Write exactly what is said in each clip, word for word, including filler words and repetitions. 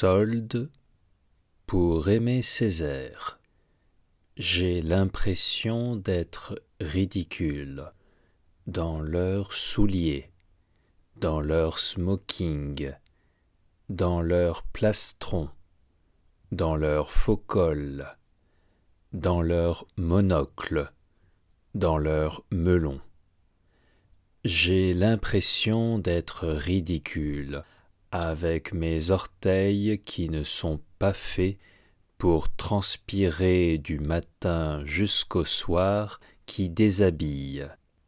solde pour Aimé Césaire. J'ai l'impression d'être ridicule dans leurs souliers, dans leurs smoking, dans leurs plastrons, dans leurs faux cols, dans leurs monocles, dans leurs melons. J'ai l'impression d'être ridicule avec mes orteils qui ne sont pas faits pour transpirer du matin jusqu'au soir qui déshabille,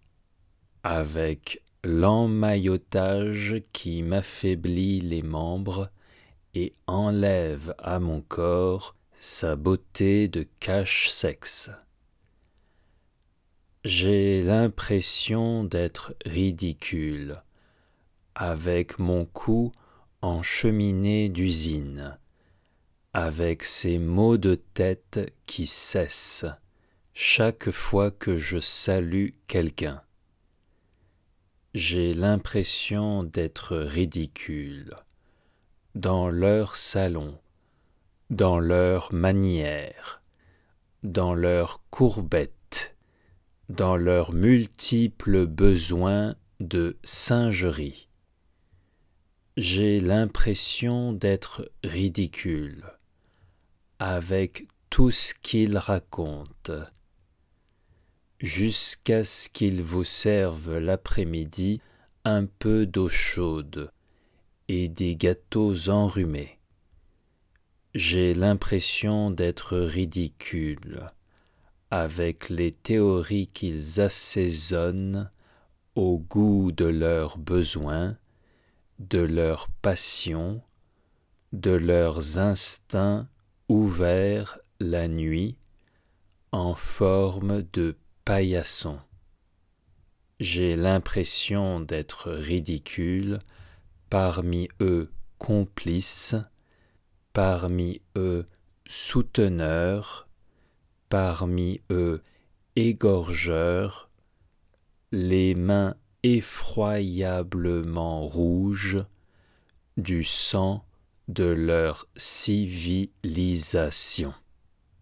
avec l'emmaillotage qui m'affaiblit les membres et enlève à mon corps sa beauté de cache-sexe. J'ai l'impression d'être ridicule avec mon cou en cheminée d'usine, avec ces maux de tête qui cessent chaque fois que je salue quelqu'un. J'ai l'impression d'être ridicule dans leur salon, dans leurs manières, dans leurs courbettes, dans leurs multiples besoins de singerie. J'ai l'impression d'être ridicule avec tout ce qu'ils racontent, jusqu'à ce qu'ils vous servent l'après-midi un peu d'eau chaude et des gâteaux enrhumés. J'ai l'impression d'être ridicule avec les théories qu'ils assaisonnent au goût de leurs besoins, de leurs passions, de leurs instincts ouverts la nuit en forme de paillassons. J'ai l'impression d'être ridicule, parmi eux complices, parmi eux souteneurs, parmi eux égorgeurs, les mains effroyablement rouges du sang de leur civilisation.